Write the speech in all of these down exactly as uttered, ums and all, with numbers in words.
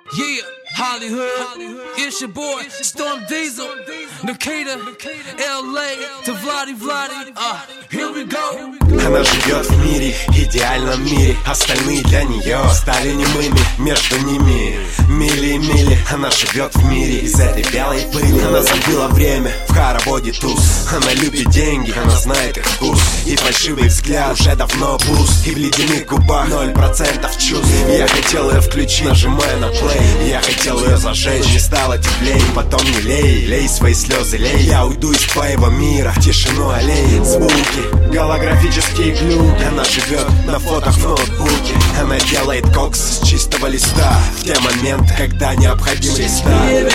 Yeah, Hollywood, it's your boy, Storm Diesel, Nikita, L A, to Vladi Vladi, uh, here we go. Она живет в мире, идеальном мире. Остальные для нее стали немыми. Между ними мили и мили. Она живет в мире из этой белой пыли. Она забыла время, в хороводе туз. Она любит деньги, она знает их вкус. И фальшивый взгляд уже давно пуст. И в ледяных губах ноль процентов чувств. Я хотел ее включить, нажимая на плей. Я хотел ее зажечь, не стало теплее. Потом не лей, лей свои слезы, лей. Я уйду из твоего мира в тишину аллеи. Звуки, голографические глюки. Она живет на фотах в ноутбуке. Она делает кокс с чистого листа в те моменты, когда необходим рестарт.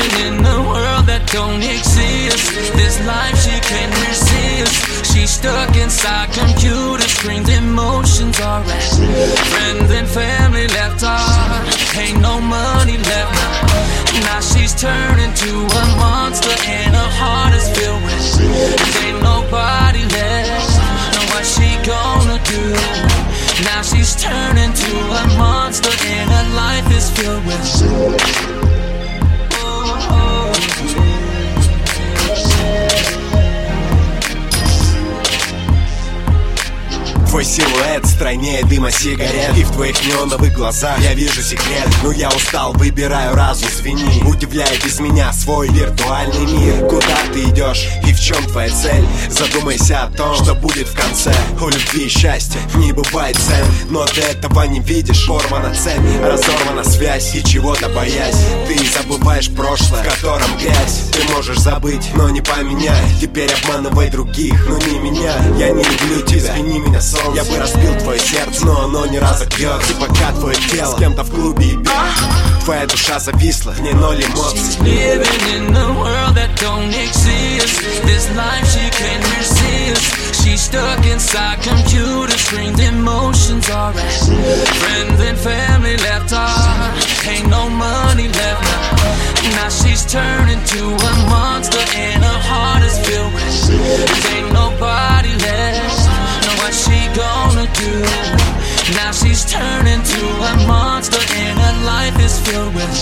She's stuck inside computer screens, emotions are at. Friends and family left her, ain't no money left now. Now she's turning to a monster and her heart is filled with. There ain't nobody left, know what she gonna do. Now she's turning to a monster and her life is filled with. Твой силуэт стройнее дыма сигарет. И в твоих неоновых глазах я вижу секрет. Но я устал, выбираю разум, извини. Удивляет без меня свой виртуальный мир. Куда ты идешь и в чем твоя цель? Задумайся о том, что будет в конце. У любви и счастья не бывает цен. Но ты этого не видишь. Порвана цель, разорвана связь. И чего-то боясь, ты забываешь прошлое, в котором грязь. Ты можешь забыть, но не поменяй. Теперь обманывай других, но не меня. Я не люблю тебя, извини меня, солнце. Я бы разбил твое сердце, но оно не разобьется. И пока твое тело с кем-то в клубе и бьет, твоя душа зависла, в ней ноль эмоций. She's living in a world that don't exist. This life she can't resist. She's stuck inside computer screens, emotions are at. Friends and family left her, ain't no money left now. Now she's turning to a monster and her heart is filled with. There ain't nobody left, know what she gonna do. Now she's turning to a monster and her life is filled with.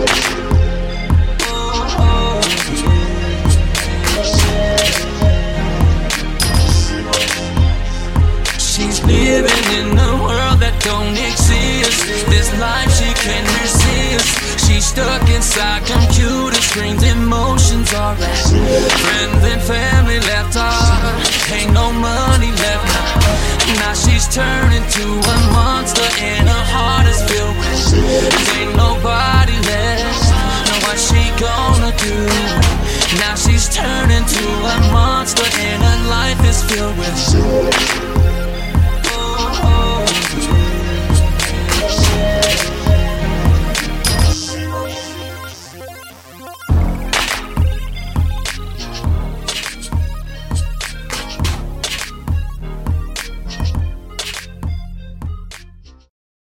She's living in a world that don't exist. This life she can't resist. She's stuck inside computer screens, emotions are at. Friends and family left her, ain't no money left now. Now she's turning to a monster and her heart is filled with. There ain't nobody left, know what she gonna do. Now she's turning to a monster and her life is filled with.